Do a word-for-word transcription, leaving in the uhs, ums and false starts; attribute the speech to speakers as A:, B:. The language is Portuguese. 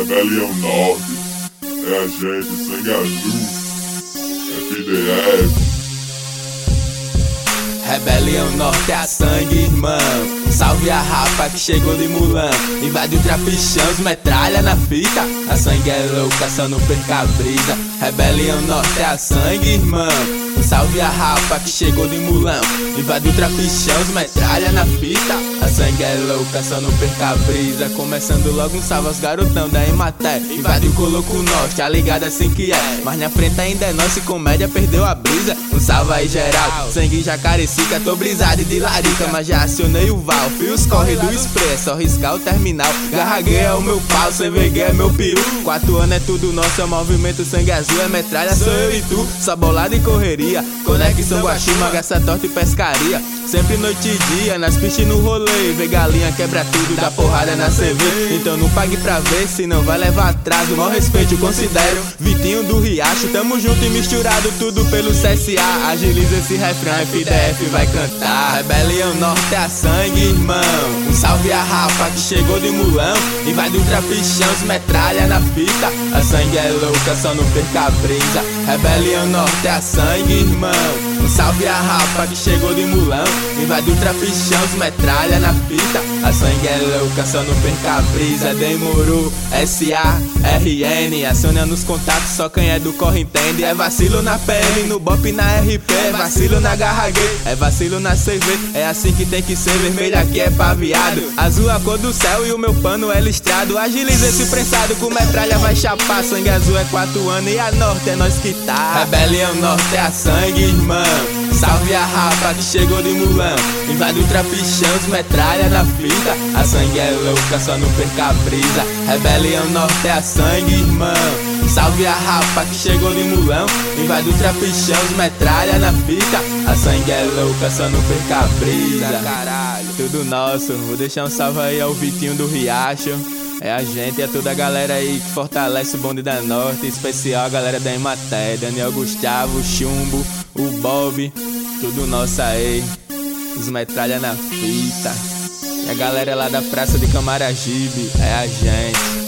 A: Rebelião Norte, é a gente, sangue azul, F D F.
B: Rebelião Norte é a sangue, irmão. Salve a rapa que chegou de Mulan. Invade o trapichão, os metralha na fita. A sangue é louca, só não perca a brisa. Rebelião Norte é a sangue, irmão. Salve a rapa que chegou de Mulan. Invade o trapichão, os metralha na fita. A sangue é louca, só não perca a brisa. Começando logo um salve aos garotão da Ematé. Invade o Coloco Norte, a ligada assim que é. Mas na frente ainda é nossa e comédia perdeu a brisa. Um salve aí geral, sangue Jacarecica. Tô brisado e de larica, mas já acionei o val. Fios corre do spray, é só riscar o terminal. Garraguei é o meu pau, C V G é meu peru. Quatro anos é tudo nosso, é movimento sangue azul. É metralha, sou eu e tu, só bolada e correria. Conexão Guaxima, gaça torta e pescaria. Sempre noite e dia, nas pistas no rolê. Vê galinha, quebra tudo, dá porrada na C V. Então não pague pra ver, senão vai levar atraso. Mó respeito, considero Vitinho do Riacho. Tamo junto e misturado, tudo pelo C S A. Agiliza esse refrão, F D F vai cantar. Rebelião Norte é a sangue, irmão. Um salve a rapa que chegou de Mulão. Invade o trapichão, os metralha na fita. A sangue é louca, só não perca a brisa. Rebelião Norte é a sangue, irmão. Um salve a rapa que chegou de Mulão. Invade o trapichão, os metralha na fita. A sangue é louca, só não perca a brisa. Demorou, S A R N. Aciona nos contatos, só quem é do corre entende. É vacilo na P M, no bop na R P. É vacilo na garra gay, é vacilo na C V. É assim que tem que ser, vermelho aqui é pra viado. Azul a cor do céu e o meu pano é listrado. Agiliza esse prensado, com metralha vai chapar. Sangue azul é quatro anos e a norte é nós que tá. Rebelião Norte é a sangue, irmão. Salve a rapa que chegou de Mulan. Invade o trapichão, os metralha na fita. A sangue é louca, só não perca a brisa. Rebelião Norte é a sangue, irmão. Salve a rapa que chegou de Mulão. Invade o trapichão, os metralha na fita. A sangue é louca, só não perca a brisa. Caralho, tudo nosso. Vou deixar um salve aí ao Vitinho do Riacho. É a gente, é toda a galera aí que fortalece o bonde da Norte. Em especial a galera da Ematé, Daniel Gustavo, Chumbo, o Bob, tudo nosso aí. Os metralha na fita. E a galera lá da Praça de Camaragibe, é a gente.